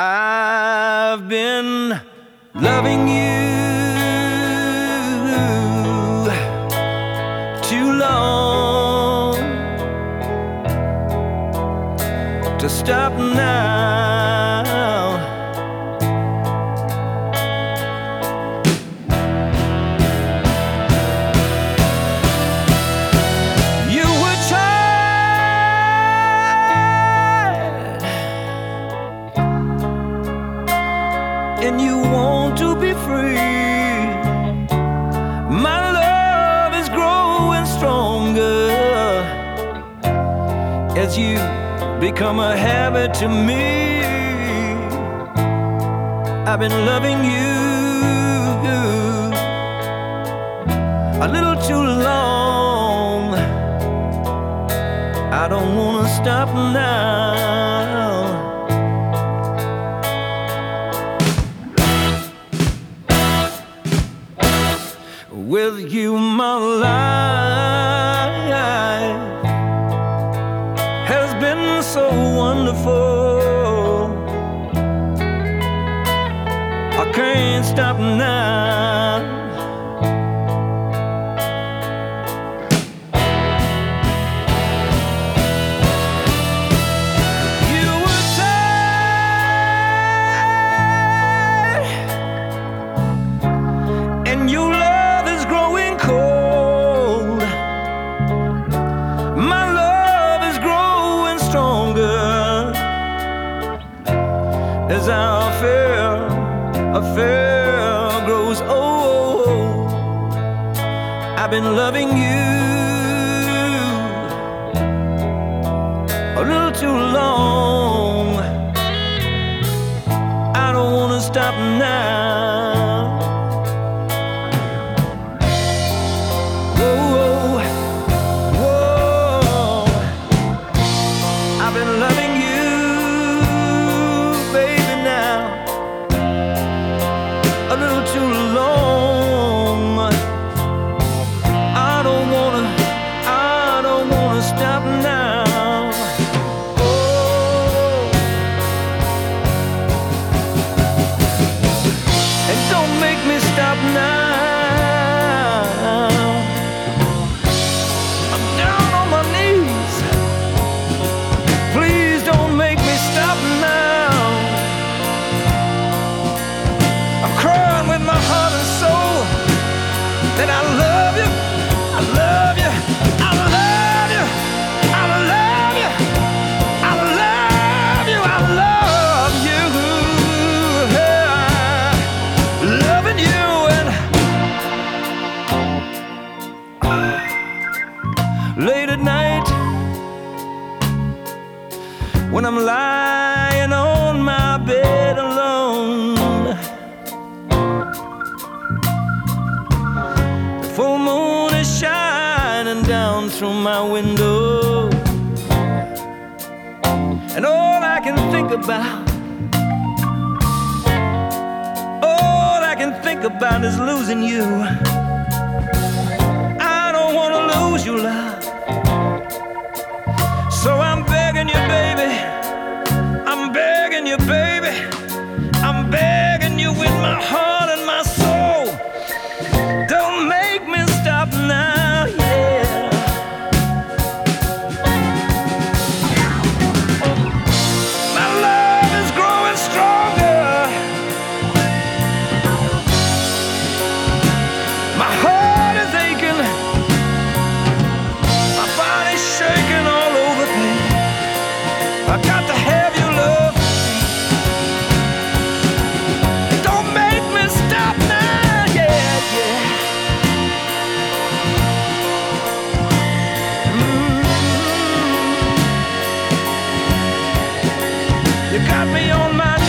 I've been loving you too long to stop now. You were tired and you want to be free. My love is growing stronger as you become a habit to me. I've been loving you a little too long. I don't wanna stop now. With you, my life has been so wonderful. I can't stop now. You were tired and you love is growing cold. My love is growing stronger as our affair grows old. I've been loving you a little too long. I don't wanna stop now. Whoa, whoa. I've been loving you, baby, now a little too long. I don't wanna stop now. Oh, and don't make me stop now. I'm down on my knees. Please don't make me stop now. I'm crying with my heart and soul that I love you, I love you, I love you, I love you, I love you, I love you. Loving you and late at night when I'm lying on my bed alone, the full moon is shining down through my window, and all I can think about is losing you. I don't wanna lose you, love, so I'm begging you, baby, I'm begging you, baby, I'm begging you with my heart and my soul. Don't make me stop now, yeah. My love is growing stronger. My heart is aching. My body's shaking all over me. I got to have your love. Don't make me stop now, yeah, yeah. You got me on my